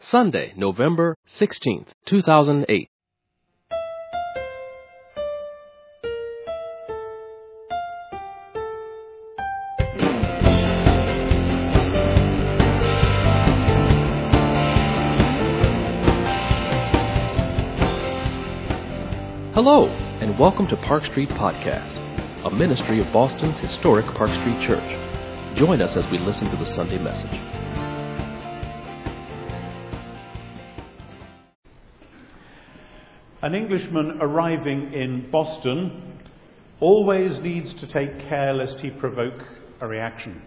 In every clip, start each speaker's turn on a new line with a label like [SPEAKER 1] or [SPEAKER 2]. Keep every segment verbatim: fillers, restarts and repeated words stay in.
[SPEAKER 1] Sunday, November sixteenth, two thousand eight. Hello, and welcome to Park Street Podcast, a ministry of Boston's historic Park Street Church. Join us as we listen to the Sunday message.
[SPEAKER 2] An Englishman arriving in Boston always needs to take care lest he provoke a reaction.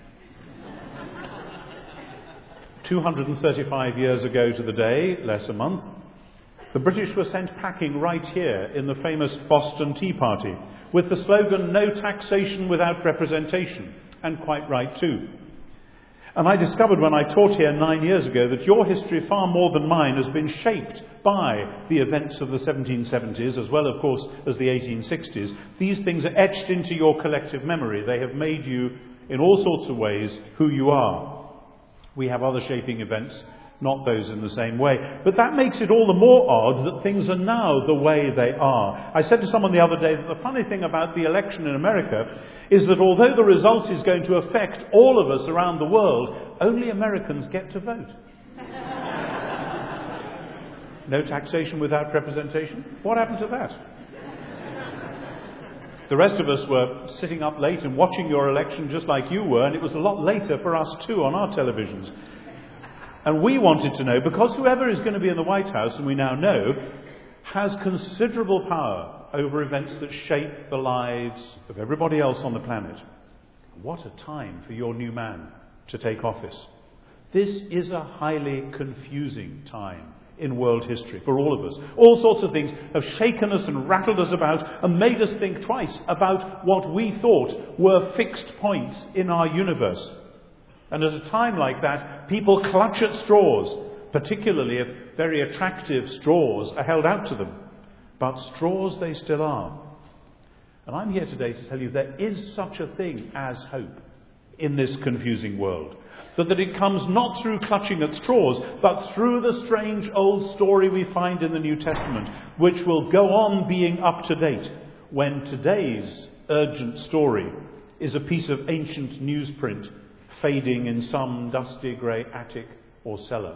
[SPEAKER 2] two hundred thirty-five years ago to the day, less a month, the British were sent packing right here in the famous Boston Tea Party with the slogan, "No taxation without representation," and quite right too. And I discovered when I taught here nine years ago that your history, far more than mine, has been shaped by the events of the seventeen seventies, as well, of course, as the eighteen sixties. These things are etched into your collective memory. They have made you, in all sorts of ways, who you are. We have other shaping events, not those in the same way. But that makes it all the more odd that things are now the way they are. I said to someone the other day that the funny thing about the election in America is that although the result is going to affect all of us around the world, only Americans get to vote. No taxation without representation? What happened to that? The rest of us were sitting up late and watching your election just like you were, and it was a lot later for us too on our televisions. And we wanted to know, because whoever is going to be in the White House, and we now know, has considerable power over events that shape the lives of everybody else on the planet. What a time for your new man to take office. This is a highly confusing time in world history for all of us. All sorts of things have shaken us and rattled us about and made us think twice about what we thought were fixed points in our universe. And at a time like that, people clutch at straws, particularly if very attractive straws are held out to them. But straws they still are. And I'm here today to tell you there is such a thing as hope in this confusing world. But that it comes not through clutching at straws, but through the strange old story we find in the New Testament, which will go on being up to date when today's urgent story is a piece of ancient newsprint fading in some dusty grey attic or cellar.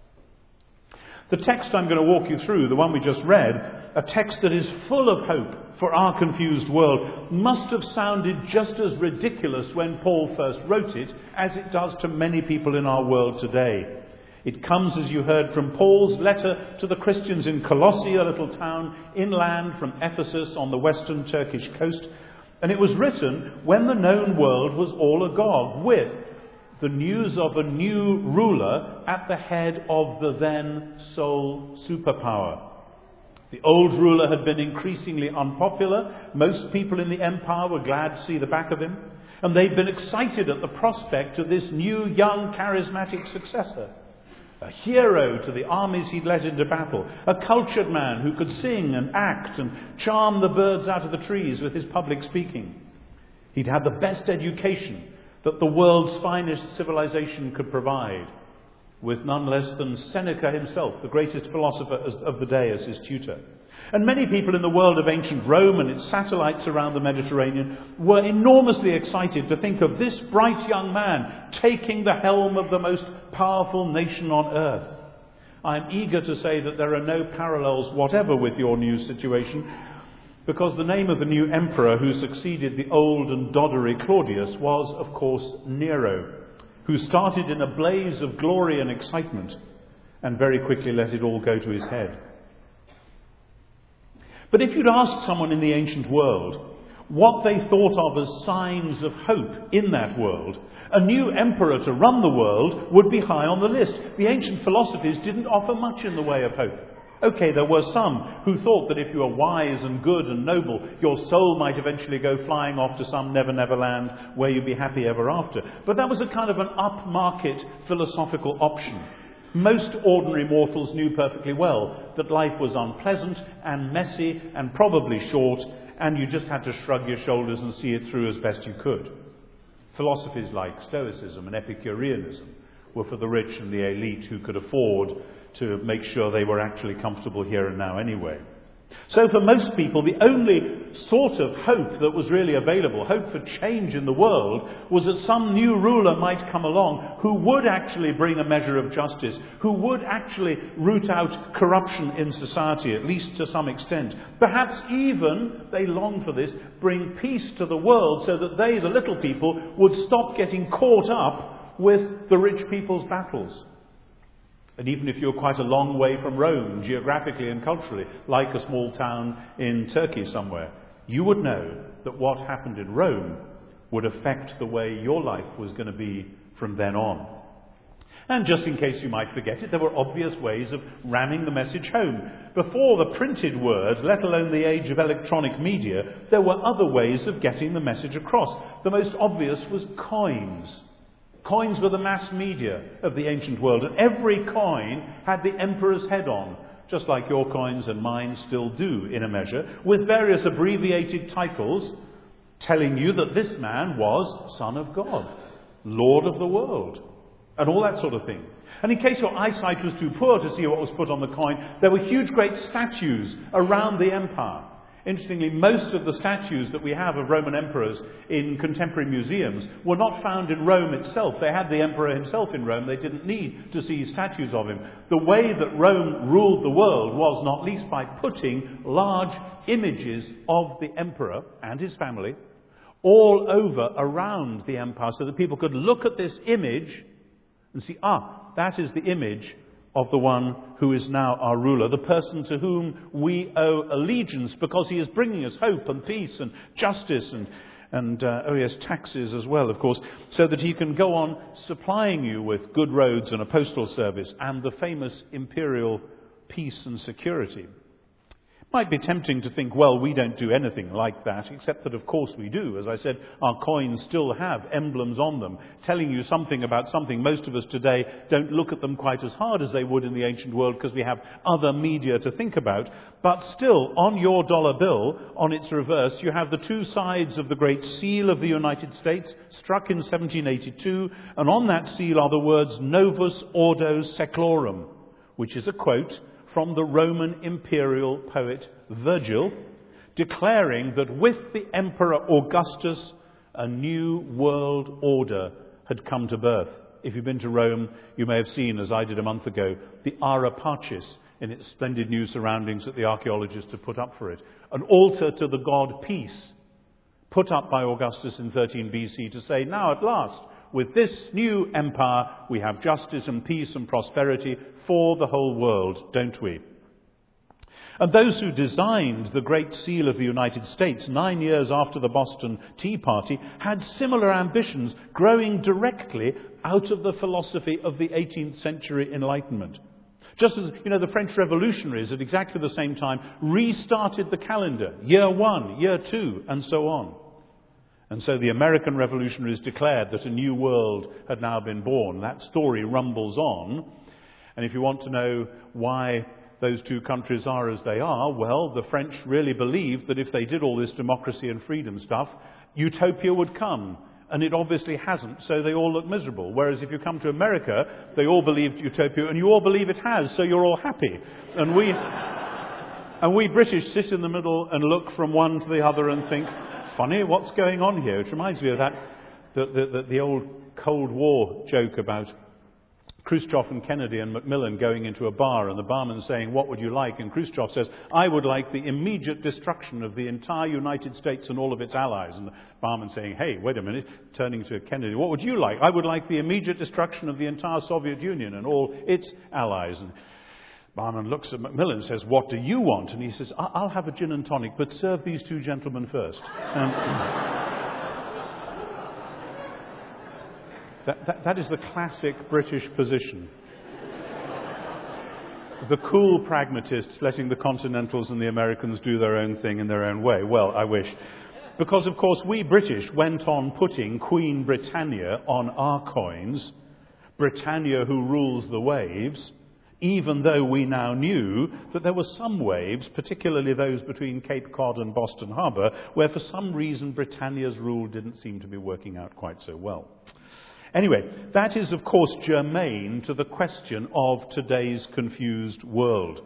[SPEAKER 2] The text I'm going to walk you through, the one we just read, a text that is full of hope for our confused world, must have sounded just as ridiculous when Paul first wrote it as it does to many people in our world today. It comes, as you heard, from Paul's letter to the Christians in Colossae, a little town inland from Ephesus on the western Turkish coast. And it was written when the known world was all agog with the news of a new ruler at the head of the then sole superpower. The old ruler had been increasingly unpopular. Most people in the empire were glad to see the back of him. And they'd been excited at the prospect of this new, young, charismatic successor. A hero to the armies he'd led into battle. A cultured man who could sing and act and charm the birds out of the trees with his public speaking. He'd had the best education that the world's finest civilization could provide, with none less than Seneca himself, the greatest philosopher of the day, as his tutor. And many people in the world of ancient Rome and its satellites around the Mediterranean were enormously excited to think of this bright young man taking the helm of the most powerful nation on earth. I am eager to say that there are no parallels whatever with your new situation, because the name of the new emperor who succeeded the old and doddery Claudius was, of course, Nero, who started in a blaze of glory and excitement and very quickly let it all go to his head. But if you'd asked someone in the ancient world what they thought of as signs of hope in that world, a new emperor to run the world would be high on the list. The ancient philosophies didn't offer much in the way of hope. Okay, there were some who thought that if you were wise and good and noble, your soul might eventually go flying off to some never never land where you'd be happy ever after. But that was a kind of an upmarket philosophical option. Most ordinary mortals knew perfectly well that life was unpleasant and messy and probably short, and you just had to shrug your shoulders and see it through as best you could. Philosophies like Stoicism and Epicureanism were for the rich and the elite who could afford to make sure they were actually comfortable here and now anyway. So for most people, the only sort of hope that was really available, hope for change in the world, was that some new ruler might come along who would actually bring a measure of justice, who would actually root out corruption in society, at least to some extent. Perhaps even, they long for this, bring peace to the world so that they, the little people, would stop getting caught up with the rich people's battles. And even if you're quite a long way from Rome, geographically and culturally, like a small town in Turkey somewhere, you would know that what happened in Rome would affect the way your life was going to be from then on. And just in case you might forget it, there were obvious ways of ramming the message home. Before the printed word, let alone the age of electronic media, there were other ways of getting the message across. The most obvious was coins. Coins were the mass media of the ancient world, and every coin had the emperor's head on, just like your coins and mine still do in a measure, with various abbreviated titles telling you that this man was Son of God, Lord of the world, and all that sort of thing. And in case your eyesight was too poor to see what was put on the coin, there were huge great statues around the empire. Interestingly, most of the statues that we have of Roman emperors in contemporary museums were not found in Rome itself. They had the emperor himself in Rome. They didn't need to see statues of him. The way that Rome ruled the world was not least by putting large images of the emperor and his family all over around the empire so that people could look at this image and see, ah, that is the image of the one who is now our ruler, the person to whom we owe allegiance because he is bringing us hope and peace and justice and, and uh, oh yes, taxes as well, of course, so that he can go on supplying you with good roads and a postal service and the famous imperial peace and security. It might be tempting to think, well, we don't do anything like that, except that of course we do. As I said, our coins still have emblems on them, telling you something about something. Most of us today don't look at them quite as hard as they would in the ancient world because we have other media to think about. But still, on your dollar bill, on its reverse, you have the two sides of the Great Seal of the United States, struck in seventeen eighty-two, and on that seal are the words Novus Ordo Seclorum, which is a quote from the Roman imperial poet Virgil, declaring that with the Emperor Augustus, a new world order had come to birth. If you've been to Rome, you may have seen, as I did a month ago, the Ara Pacis in its splendid new surroundings that the archaeologists have put up for it. An altar to the god Peace, put up by Augustus in thirteen B C to say, now at last, with this new empire, we have justice and peace and prosperity for the whole world, don't we? And those who designed the Great Seal of the United States nine years after the Boston Tea Party had similar ambitions growing directly out of the philosophy of the eighteenth century Enlightenment. Just as, you know, the French revolutionaries at exactly the same time restarted the calendar, year one, year two, and so on. And so the American revolutionaries declared that a new world had now been born. That story rumbles on. And if you want to know why those two countries are as they are, well, the French really believed that if they did all this democracy and freedom stuff, utopia would come. And it obviously hasn't, so they all look miserable. Whereas if you come to America, they all believed utopia, and you all believe it has, so you're all happy. And we, and we British sit in the middle and look from one to the other and think, funny, what's going on here? It reminds me of that, the, the, the, the old Cold War joke about Khrushchev and Kennedy and Macmillan going into a bar and the barman saying, what would you like? And Khrushchev says, I would like the immediate destruction of the entire United States and all of its allies. And the barman saying, hey, wait a minute, turning to Kennedy, what would you like? I would like the immediate destruction of the entire Soviet Union and all its allies. And barman looks at Macmillan and says, what do you want? And he says, I'll have a gin and tonic, but serve these two gentlemen first. Um, That, that, that is the classic British position. The cool pragmatists letting the Continentals and the Americans do their own thing in their own way. Well, I wish. Because, of course, we British went on putting Queen Britannia on our coins, Britannia who rules the waves, even though we now knew that there were some waves, particularly those between Cape Cod and Boston Harbour, where for some reason Britannia's rule didn't seem to be working out quite so well. Anyway, that is, of course, germane to the question of today's confused world.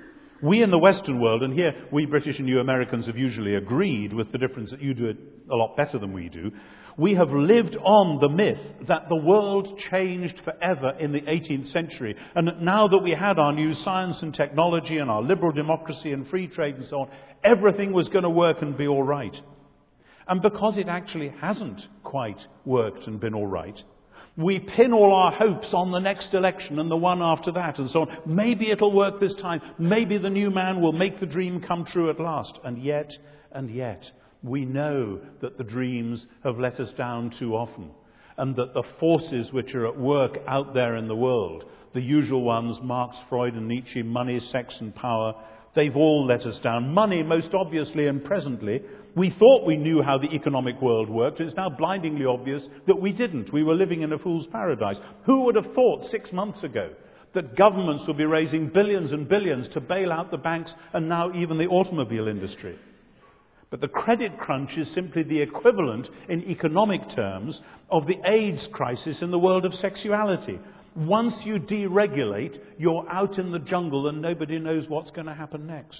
[SPEAKER 2] We in the Western world, and here we British and you Americans have usually agreed with the difference that you do it a lot better than we do, we have lived on the myth that the world changed forever in the eighteenth century, and that now that we had our new science and technology and our liberal democracy and free trade and so on, everything was going to work and be all right. And because it actually hasn't quite worked and been all right, we pin all our hopes on the next election and the one after that and so on. Maybe it'll work this time. Maybe the new man will make the dream come true at last. And yet, and yet, we know that the dreams have let us down too often. And that the forces which are at work out there in the world, the usual ones, Marx, Freud and Nietzsche, money, sex and power, they've all let us down. Money, most obviously and presently. We thought we knew how the economic world worked. It's now blindingly obvious that we didn't. We were living in a fool's paradise. Who would have thought six months ago that governments would be raising billions and billions to bail out the banks and now even the automobile industry? But the credit crunch is simply the equivalent in economic terms of the AIDS crisis in the world of sexuality. Once you deregulate, you're out in the jungle and nobody knows what's going to happen next.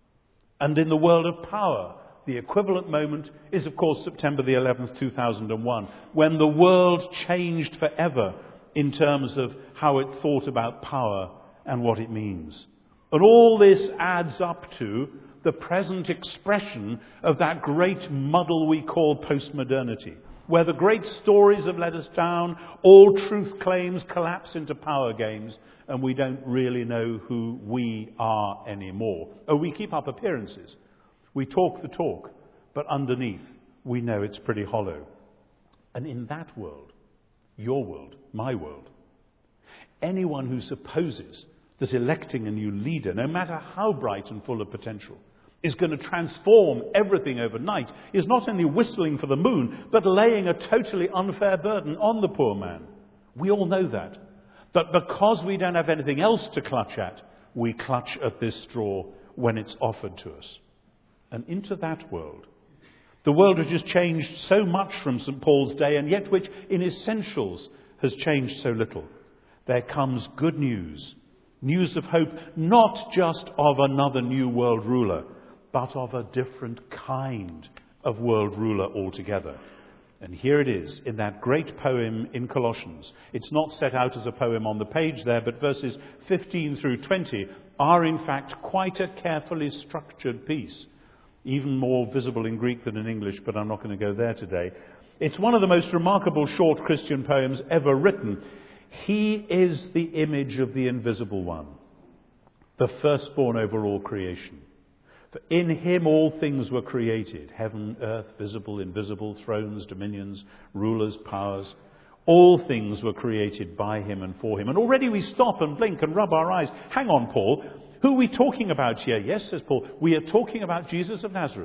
[SPEAKER 2] And in the world of power, the equivalent moment is, of course, September the eleventh, two thousand one, when the world changed forever in terms of how it thought about power and what it means. And all this adds up to the present expression of that great muddle we call postmodernity, where the great stories have let us down, all truth claims collapse into power games, and we don't really know who we are anymore. Oh, we keep up appearances. We talk the talk, but underneath we know it's pretty hollow. And in that world, your world, my world, anyone who supposes that electing a new leader, no matter how bright and full of potential, is going to transform everything overnight, is not only whistling for the moon, but laying a totally unfair burden on the poor man. We all know that. But because we don't have anything else to clutch at, we clutch at this straw when it's offered to us. And into that world, the world which has changed so much from Saint Paul's day, and yet which in essentials has changed so little, there comes good news, news of hope, not just of another new world ruler, but of a different kind of world ruler altogether. And here it is, in that great poem in Colossians. It's not set out as a poem on the page there, but verses fifteen through twenty are in fact quite a carefully structured piece. Even more visible in Greek than in English, but I'm not going to go there today. It's one of the most remarkable short Christian poems ever written. He is the image of the invisible one, the firstborn over all creation. For in him all things were created, heaven, earth, visible, invisible, thrones, dominions, rulers, powers. All things were created by him and for him. And already we stop and blink and rub our eyes. Hang on, Paul. Who are we talking about here? Yes, says Paul, we are talking about Jesus of Nazareth,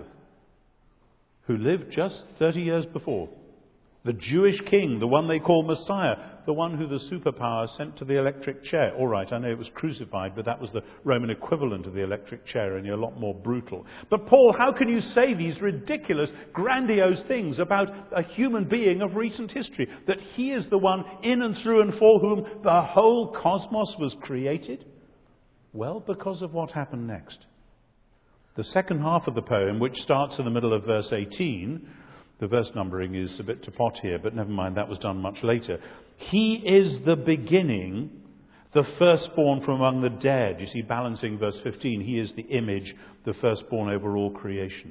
[SPEAKER 2] who lived just thirty years before. The Jewish king, the one they call Messiah, the one who the superpower sent to the electric chair. All right, I know it was crucified, but that was the Roman equivalent of the electric chair, and you're a lot more brutal. But Paul, how can you say these ridiculous, grandiose things about a human being of recent history? That he is the one in and through and for whom the whole cosmos was created? Well, because of what happened next. The second half of the poem, which starts in the middle of verse eighteen, the verse numbering is a bit to pot here, but never mind, that was done much later. He is the beginning, the firstborn from among the dead. You see, balancing verse fifteen, he is the image, the firstborn over all creation.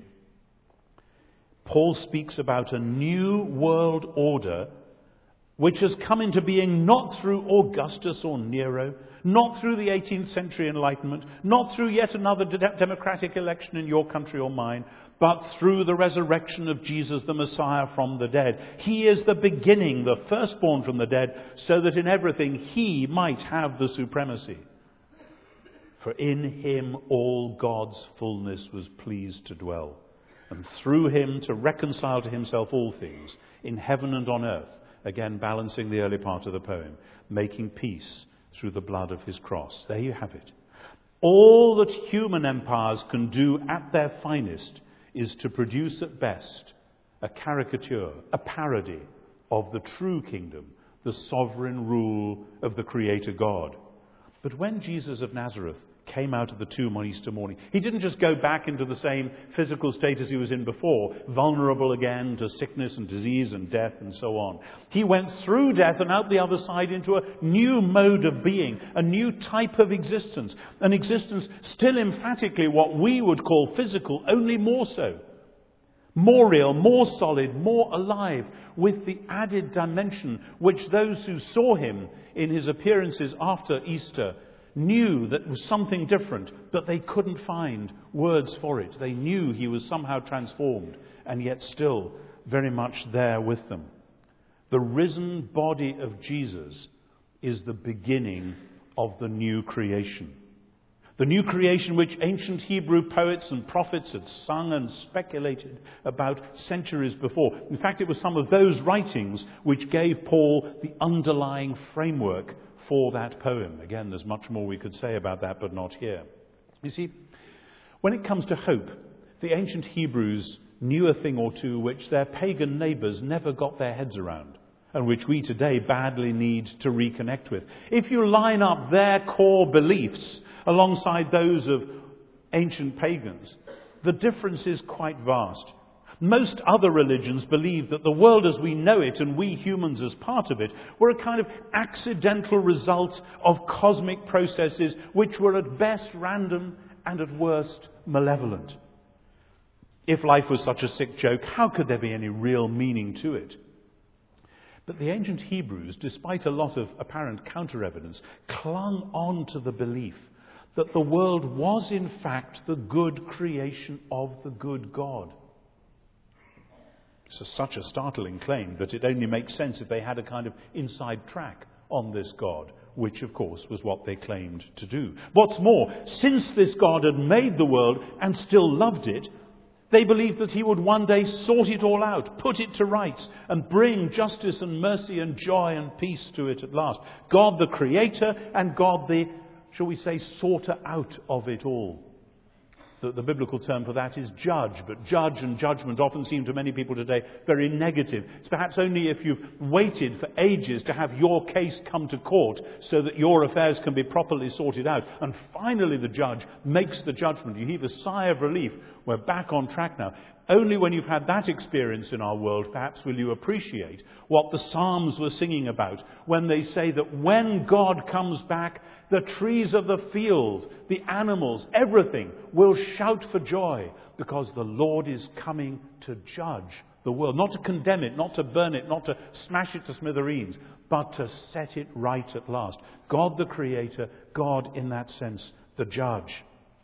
[SPEAKER 2] Paul speaks about a new world order which has come into being not through Augustus or Nero, not through the eighteenth century Enlightenment, not through yet another de- democratic election in your country or mine, but through the resurrection of Jesus the Messiah from the dead. He is the beginning, the firstborn from the dead, so that in everything he might have the supremacy. For in him all God's fullness was pleased to dwell, and through him to reconcile to himself all things, in heaven and on earth, again balancing the early part of the poem, making peace through the blood of his cross. There you have it. All that human empires can do at their finest is to produce at best a caricature, a parody of the true kingdom, the sovereign rule of the Creator God. But when Jesus of Nazareth came out of the tomb on Easter morning, he didn't just go back into the same physical state as he was in before, vulnerable again to sickness and disease and death and so on. He went through death and out the other side into a new mode of being, a new type of existence, an existence still emphatically what we would call physical, only more so. More real, more solid, more alive, with the added dimension which those who saw him in his appearances after Easter knew that was something different, but they couldn't find words for it. They knew he was somehow transformed, and yet still very much there with them. The risen body of Jesus is the beginning of the new creation. The new creation which ancient Hebrew poets and prophets had sung and speculated about centuries before. In fact, it was some of those writings which gave Paul the underlying framework for that poem. Again, there's much more we could say about that, but not here. You see, when it comes to hope, the ancient Hebrews knew a thing or two which their pagan neighbours never got their heads around, and which we today badly need to reconnect with. If you line up their core beliefs alongside those of ancient pagans, the difference is quite vast. Most other religions believed that the world as we know it, and we humans as part of it, were a kind of accidental result of cosmic processes which were at best random and at worst malevolent. If life was such a sick joke, how could there be any real meaning to it? But the ancient Hebrews, despite a lot of apparent counter-evidence, clung on to the belief that the world was in fact the good creation of the good God. It's a, such a startling claim that it only makes sense if they had a kind of inside track on this God, which of course was what they claimed to do. What's more, since this God had made the world and still loved it, they believed that he would one day sort it all out, put it to rights, and bring justice and mercy and joy and peace to it at last. God the Creator and God the, shall we say, sorter out of it all. The, the biblical term for that is judge, but judge and judgment often seem to many people today very negative. It's perhaps only if you've waited for ages to have your case come to court so that your affairs can be properly sorted out, and finally the judge makes the judgment. You heave a sigh of relief. We're back on track now. Only when you've had that experience in our world, perhaps, will you appreciate what the Psalms were singing about when they say that when God comes back, the trees of the field, the animals, everything will shout for joy because the Lord is coming to judge the world. Not to condemn it, not to burn it, not to smash it to smithereens, but to set it right at last. God the Creator, God in that sense, the judge.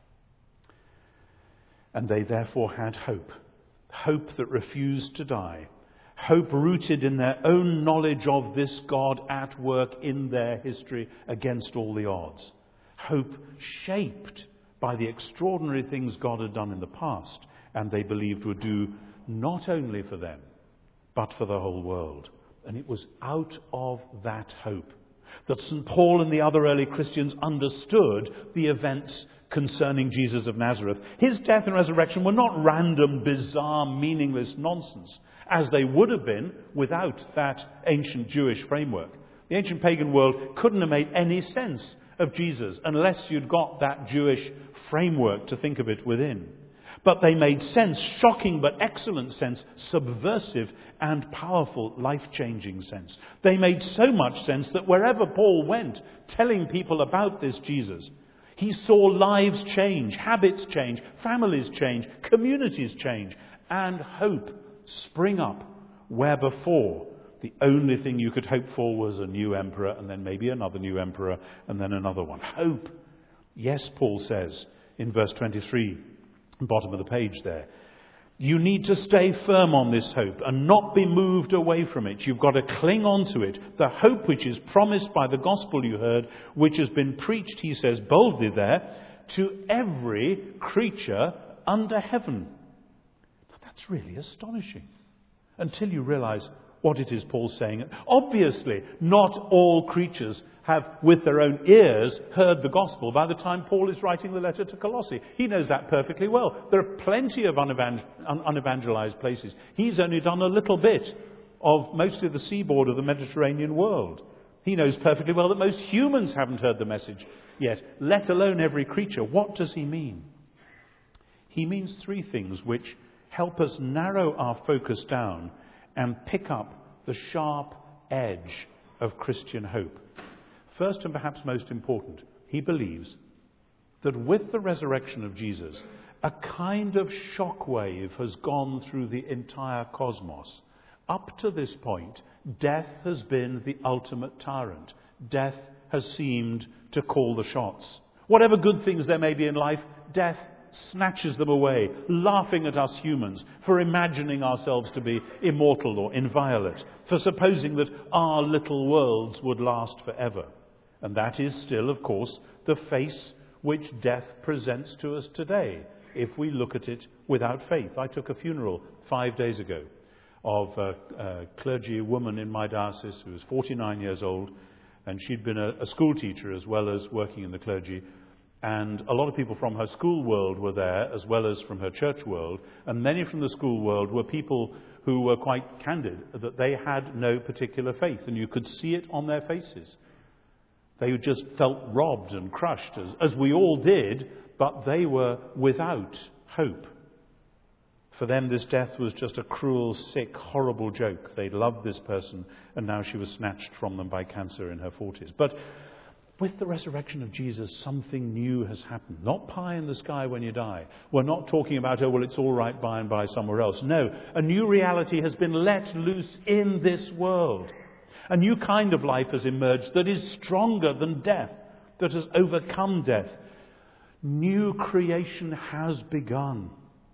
[SPEAKER 2] And they therefore had hope. Hope that refused to die. Hope rooted in their own knowledge of this God at work in their history against all the odds. Hope shaped by the extraordinary things God had done in the past and they believed would do not only for them, but for the whole world. And it was out of that hope that Saint Paul and the other early Christians understood the events concerning Jesus of Nazareth. His death and resurrection were not random, bizarre, meaningless nonsense, as they would have been without that ancient Jewish framework. The ancient pagan world couldn't have made any sense of Jesus unless you'd got that Jewish framework to think of it within. But they made sense, shocking but excellent sense, subversive and powerful, life-changing sense. They made so much sense that wherever Paul went, telling people about this Jesus, he saw lives change, habits change, families change, communities change, and hope spring up where before the only thing you could hope for was a new emperor and then maybe another new emperor and then another one. Hope. Yes, Paul says in verse twenty-three, bottom of the page there. You need to stay firm on this hope and not be moved away from it. You've got to cling on to it. The hope which is promised by the gospel you heard, which has been preached, he says boldly there, to every creature under heaven. But that's really astonishing until you realize what it is Paul's saying. Obviously, not all creatures have, with their own ears, heard the gospel by the time Paul is writing the letter to Colossae. He knows that perfectly well. There are plenty of unevangel- un- unevangelized places. He's only done a little bit of mostly the seaboard of the Mediterranean world. He knows perfectly well that most humans haven't heard the message yet, let alone every creature. What does he mean? He means three things which help us narrow our focus down and pick up the sharp edge of Christian hope. First, and perhaps most important, he believes that with the resurrection of Jesus, a kind of shockwave has gone through the entire cosmos. Up to this point, death has been the ultimate tyrant. Death has seemed to call the shots. Whatever good things there may be in life, death snatches them away, laughing at us humans for imagining ourselves to be immortal or inviolate, for supposing that our little worlds would last forever. And that is still, of course, the face which death presents to us today, if we look at it without faith. I took a funeral five days ago of a, a clergy woman in my diocese who was forty-nine years old, and she'd been a, a school teacher as well as working in the clergy. And a lot of people from her school world were there, as well as from her church world. And many from the school world were people who were quite candid that they had no particular faith. And you could see it on their faces. They just felt robbed and crushed, as, as we all did, but they were without hope. For them, this death was just a cruel, sick, horrible joke. They loved this person, and now she was snatched from them by cancer in her forties. But with the resurrection of Jesus, something new has happened. Not pie in the sky when you die. We're not talking about, oh, well, it's all right by and by somewhere else. No, a new reality has been let loose in this world. A new kind of life has emerged that is stronger than death, that has overcome death. New creation has begun.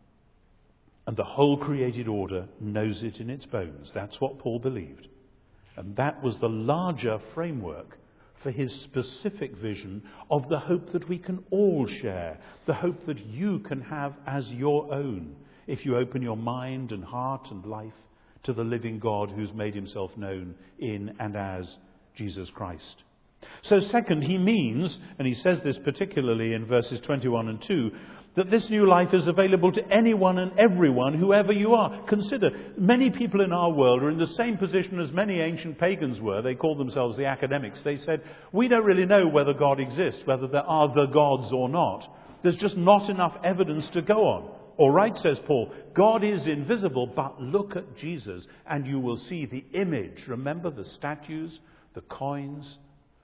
[SPEAKER 2] And the whole created order knows it in its bones. That's what Paul believed. And that was the larger framework for his specific vision of the hope that we can all share, the hope that you can have as your own, if you open your mind and heart and life to the living God who's made himself known in and as Jesus Christ. So second, he means, and he says this particularly in verses twenty-one and two, that this new life is available to anyone and everyone, whoever you are. Consider, many people in our world are in the same position as many ancient pagans were. They called themselves the academics. They said, we don't really know whether God exists, whether there are the gods or not. There's just not enough evidence to go on. All right, says Paul, God is invisible, but look at Jesus and you will see the image. Remember the statues, the coins?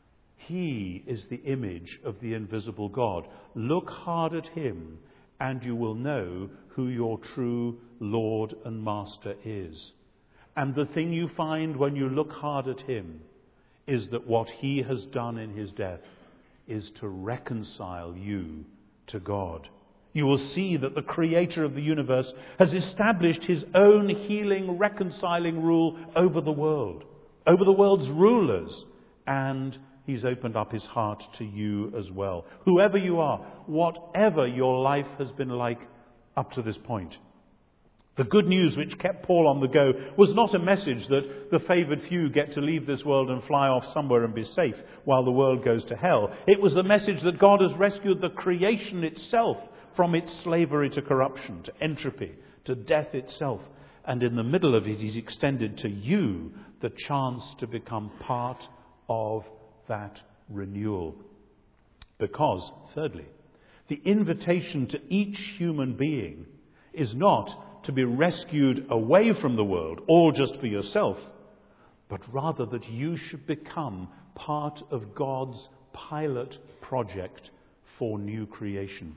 [SPEAKER 2] He is the image of the invisible God. Look hard at him and you will know who your true Lord and Master is. And the thing you find when you look hard at him is that what he has done in his death is to reconcile you to God. You will see that the creator of the universe has established his own healing, reconciling rule over the world, over the world's rulers, and he's opened up his heart to you as well. Whoever you are, whatever your life has been like up to this point. The good news which kept Paul on the go was not a message that the favoured few get to leave this world and fly off somewhere and be safe while the world goes to hell. It was the message that God has rescued the creation itself from its slavery to corruption, to entropy, to death itself. And in the middle of it, he's extended to you the chance to become part of that renewal. Because, thirdly, the invitation to each human being is not to be rescued away from the world, all just for yourself, but rather that you should become part of God's pilot project for new creation.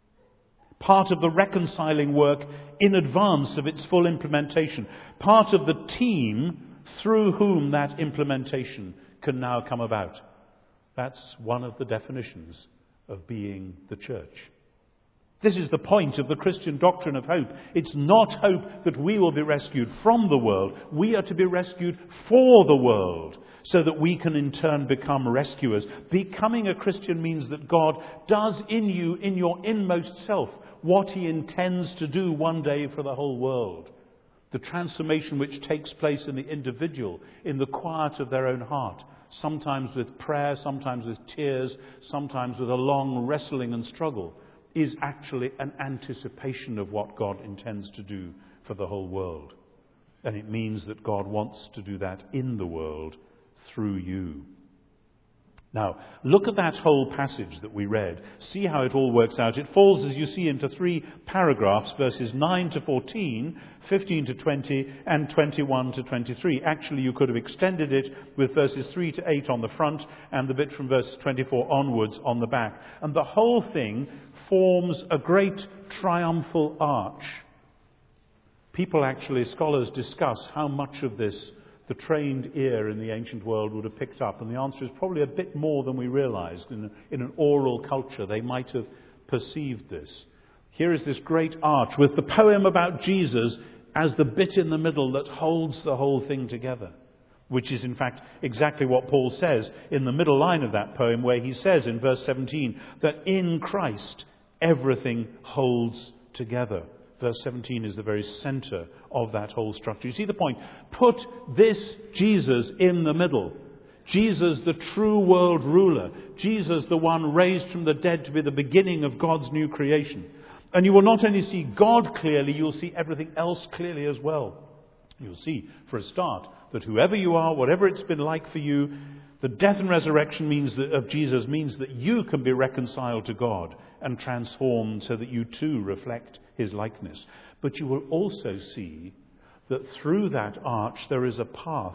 [SPEAKER 2] Part of the reconciling work in advance of its full implementation. Part of the team through whom that implementation can now come about. That's one of the definitions of being the church. This is the point of the Christian doctrine of hope. It's not hope that we will be rescued from the world. We are to be rescued for the world, so that we can in turn become rescuers. Becoming a Christian means that God does in you, in your inmost self, what he intends to do one day for the whole world. The transformation which takes place in the individual, in the quiet of their own heart, sometimes with prayer, sometimes with tears, sometimes with a long wrestling and struggle, is actually an anticipation of what God intends to do for the whole world. And it means that God wants to do that in the world through you. Now, look at that whole passage that we read. See how it all works out. It falls, as you see, into three paragraphs, verses nine to fourteen, fifteen to twenty, and twenty-one to twenty-three. Actually, you could have extended it with verses three to eight on the front and the bit from verse twenty-four onwards on the back. And the whole thing forms a great triumphal arch. People actually, scholars discuss how much of this the trained ear in the ancient world would have picked up. And the answer is probably a bit more than we realized. In, in an oral culture, they might have perceived this. Here is this great arch with the poem about Jesus as the bit in the middle that holds the whole thing together, which is in fact exactly what Paul says in the middle line of that poem, where he says in verse seventeen that in Christ everything holds together. Verse seventeen is the very center of that whole structure. You see the point? Put this Jesus in the middle. Jesus, the true world ruler. Jesus, the one raised from the dead to be the beginning of God's new creation. And you will not only see God clearly, you'll see everything else clearly as well. You'll see, for a start, that whoever you are, whatever it's been like for you, the death and resurrection means that, of Jesus means that you can be reconciled to God and transformed so that you too reflect his likeness. But you will also see that through that arch there is a path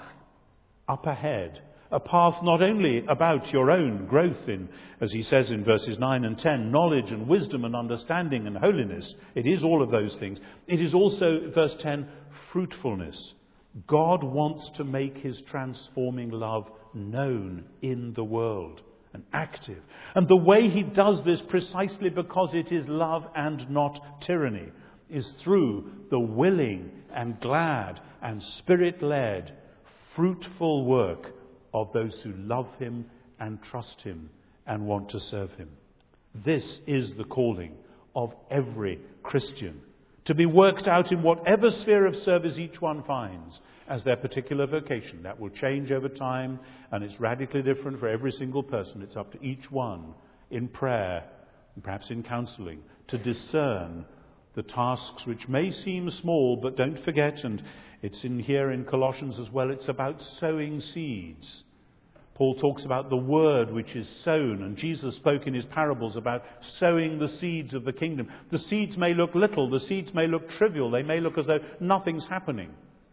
[SPEAKER 2] up ahead. A path not only about your own growth in, as he says in verses nine and ten, knowledge and wisdom and understanding and holiness. It is all of those things. It is also, verse ten, fruitfulness. God wants to make his transforming love known in the world and active. And the way he does this, precisely because it is love and not tyranny, is through the willing and glad and spirit-led, fruitful work of those who love him and trust him and want to serve him. This is the calling of every Christian, to be worked out in whatever sphere of service each one finds as their particular vocation. That will change over time, and it's radically different for every single person. It's up to each one in prayer, and perhaps in counselling, to discern the tasks which may seem small, but don't forget, and it's in here in Colossians as well, it's about sowing seeds. Paul talks about the word which is sown, and Jesus spoke in his parables about sowing the seeds of the kingdom. The seeds may look little, the seeds may look trivial, they may look as though nothing's happening.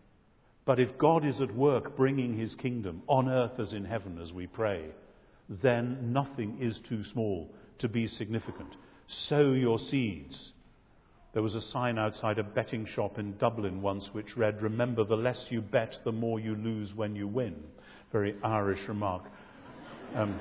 [SPEAKER 2] But if God is at work bringing his kingdom on earth as in heaven as we pray, then nothing is too small to be significant. Sow your seeds. There was a sign outside a betting shop in Dublin once which read, "Remember, the less you bet, the more you lose when you win." Very Irish remark. Um,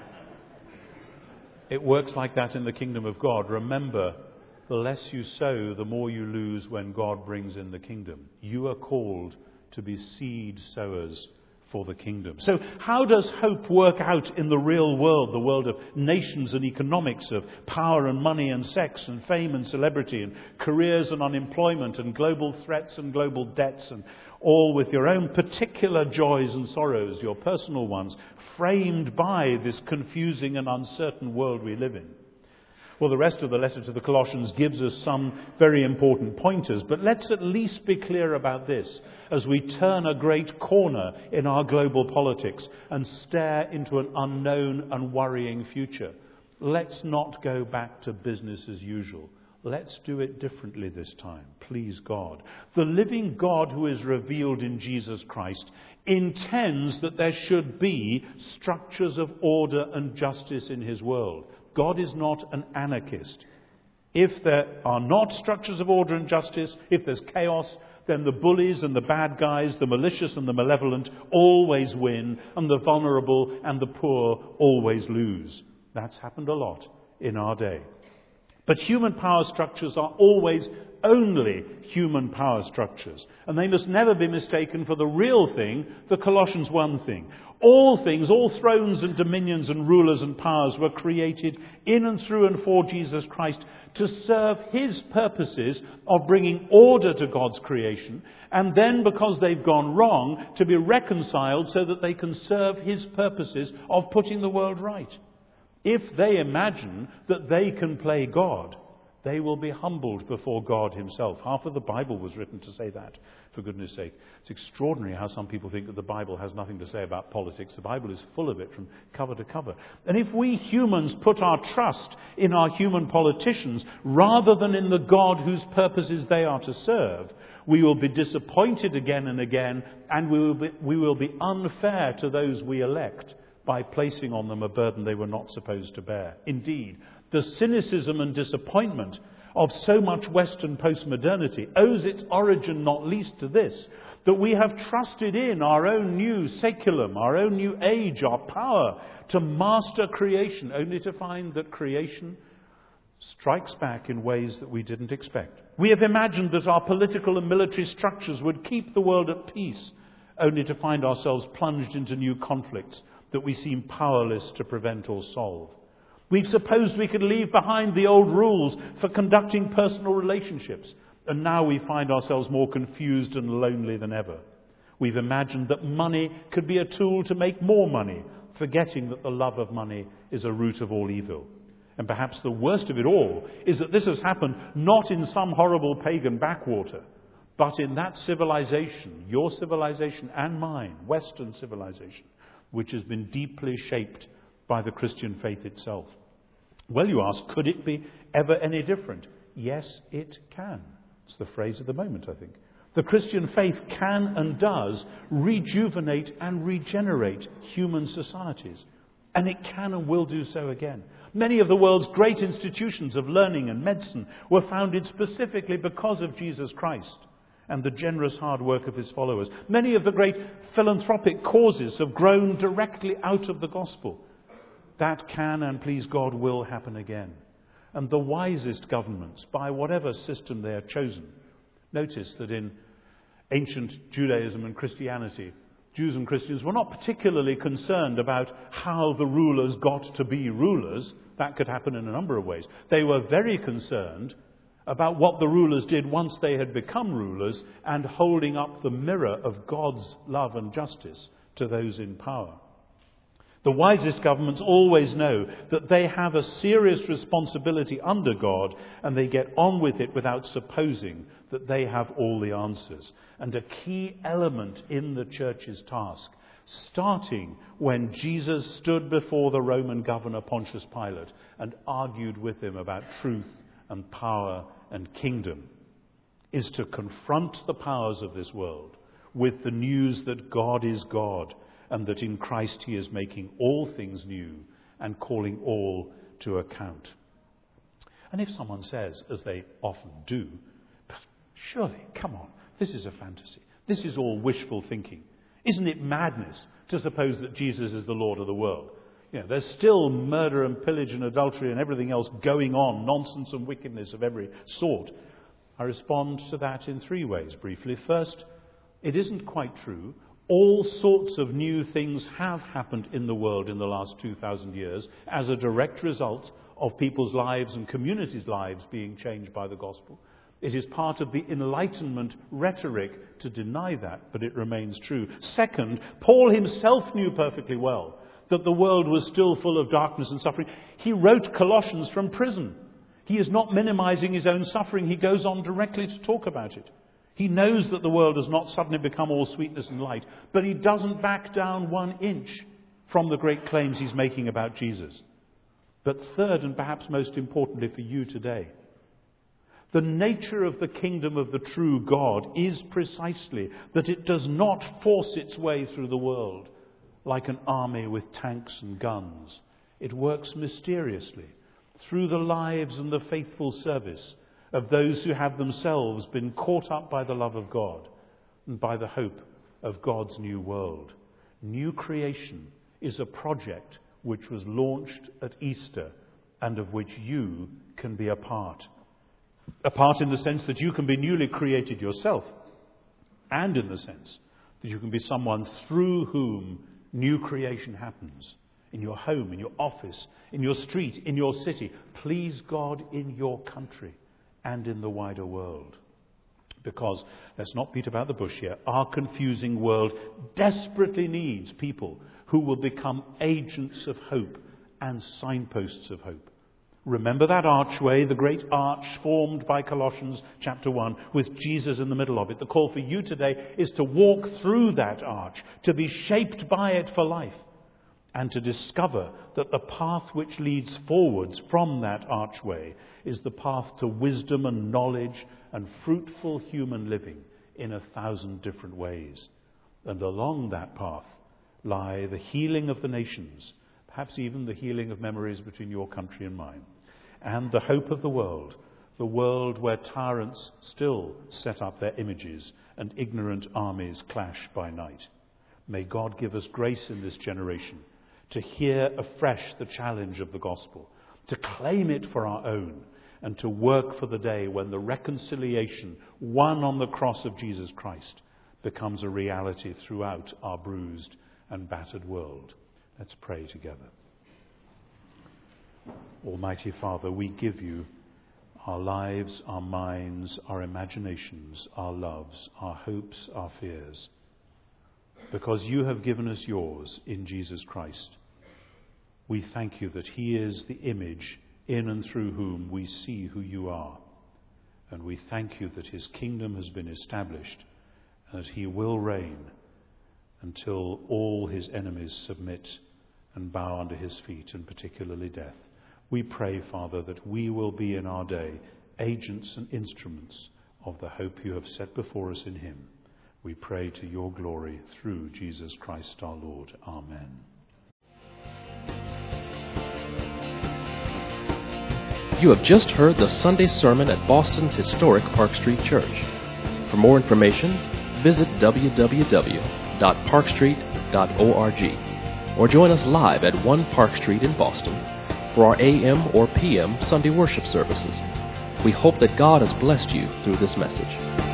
[SPEAKER 2] it works like that in the kingdom of God. Remember, the less you sow, the more you lose when God brings in the kingdom. You are called to be seed sowers for the kingdom. So how does hope work out in the real world, the world of nations and economics, of power and money and sex and fame and celebrity and careers and unemployment and global threats and global debts, and all with your own particular joys and sorrows, your personal ones, framed by this confusing and uncertain world we live in? Well, the rest of the letter to the Colossians gives us some very important pointers, but let's at least be clear about this as we turn a great corner in our global politics and stare into an unknown and worrying future. Let's not go back to business as usual. Let's do it differently this time, please God. The living God who is revealed in Jesus Christ intends that there should be structures of order and justice in his world. God is not an anarchist. If there are not structures of order and justice, if there's chaos, then the bullies and the bad guys, the malicious and the malevolent always win, and the vulnerable and the poor always lose. That's happened a lot in our day. But human power structures are always only human power structures, and they must never be mistaken for the real thing, the Colossians one thing. All things, all thrones and dominions and rulers and powers were created in and through and for Jesus Christ to serve his purposes of bringing order to God's creation, and then, because they've gone wrong, to be reconciled so that they can serve his purposes of putting the world right. If they imagine that they can play God They will be humbled before God himself. Half of the Bible was written to say that, for goodness sake. It's extraordinary how some people think that the Bible has nothing to say about politics. The Bible is full of it from cover to cover. And if we humans put our trust in our human politicians rather than in the God whose purposes they are to serve, we will be disappointed again and again, and we will be, we will be unfair to those we elect by placing on them a burden they were not supposed to bear. Indeed, the cynicism and disappointment of so much Western postmodernity owes its origin not least to this, that we have trusted in our own new seculum, our own new age, our power to master creation, only to find that creation strikes back in ways that we didn't expect. We have imagined that our political and military structures would keep the world at peace, only to find ourselves plunged into new conflicts that we seem powerless to prevent or solve. We've supposed we could leave behind the old rules for conducting personal relationships, and now we find ourselves more confused and lonely than ever. We've imagined that money could be a tool to make more money, forgetting that the love of money is a root of all evil. And perhaps the worst of it all is that this has happened not in some horrible pagan backwater, but in that civilization, your civilization and mine, Western civilization, which has been deeply shaped by the Christian faith itself. Well, you ask, could it be ever any different? Yes, it can. It's the phrase of the moment, I think. The Christian faith can and does rejuvenate and regenerate human societies. And it can and will do so again. Many of the world's great institutions of learning and medicine were founded specifically because of Jesus Christ and the generous hard work of his followers. Many of the great philanthropic causes have grown directly out of the gospel. That can and, please God, will happen again. And the wisest governments, by whatever system they are chosen, notice that in ancient Judaism and Christianity, Jews and Christians were not particularly concerned about how the rulers got to be rulers. That could happen in a number of ways. They were very concerned about what the rulers did once they had become rulers and holding up the mirror of God's love and justice to those in power. The wisest governments always know that they have a serious responsibility under God, and they get on with it without supposing that they have all the answers. And a key element in the church's task, starting when Jesus stood before the Roman governor Pontius Pilate and argued with him about truth and power and kingdom, is to confront the powers of this world with the news that God is God, and that in Christ he is making all things new and calling all to account. And if someone says, as they often do, but surely, come on, this is a fantasy. This is all wishful thinking. Isn't it madness to suppose that Jesus is the Lord of the world? You know, there's still murder and pillage and adultery and everything else going on, nonsense and wickedness of every sort. I respond to that in three ways, briefly. First, it isn't quite true. All sorts of new things have happened in the world in the last two thousand years as a direct result of people's lives and communities' lives being changed by the gospel. It is part of the Enlightenment rhetoric to deny that, but it remains true. Second, Paul himself knew perfectly well that the world was still full of darkness and suffering. He wrote Colossians from prison. He is not minimizing his own suffering. He goes on directly to talk about it. He knows that the world has not suddenly become all sweetness and light, but he doesn't back down one inch from the great claims he's making about Jesus. But third, and perhaps most importantly for you today, the nature of the kingdom of the true God is precisely that it does not force its way through the world like an army with tanks and guns. It works mysteriously through the lives and the faithful service of those who have themselves been caught up by the love of God and by the hope of God's new world. New creation is a project which was launched at Easter and of which you can be a part. A part in the sense that you can be newly created yourself, and in the sense that you can be someone through whom new creation happens. In your home, in your office, in your street, in your city. Please God, in your country and in the wider world. Because, let's not beat about the bush here, our confusing world desperately needs people who will become agents of hope and signposts of hope. Remember that archway, the great arch formed by Colossians chapter one, with Jesus in the middle of it. The call for you today is to walk through that arch, to be shaped by it for life, and to discover that the path which leads forwards from that archway is the path to wisdom and knowledge and fruitful human living in a thousand different ways. And along that path lie the healing of the nations, perhaps even the healing of memories between your country and mine, and the hope of the world, the world where tyrants still set up their images and ignorant armies clash by night. May God give us grace in this generation to hear afresh the challenge of the gospel, to claim it for our own, and to work for the day when the reconciliation won on the cross of Jesus Christ becomes a reality throughout our bruised and battered world. Let's pray together. Almighty Father, we give you our lives, our minds, our imaginations, our loves, our hopes, our fears, because you have given us yours in Jesus Christ. We thank you that he is the image in and through whom we see who you are. And we thank you that his kingdom has been established and that he will reign until all his enemies submit and bow under his feet, and particularly death. We pray, Father, that we will be in our day agents and instruments of the hope you have set before us in him. We pray to your glory through Jesus Christ our Lord. Amen.
[SPEAKER 1] You have just heard the Sunday sermon at Boston's historic Park Street Church. For more information, visit w w w dot park street dot org or join us live at one Park Street in Boston for our A M or P M Sunday worship services. We hope that God has blessed you through this message.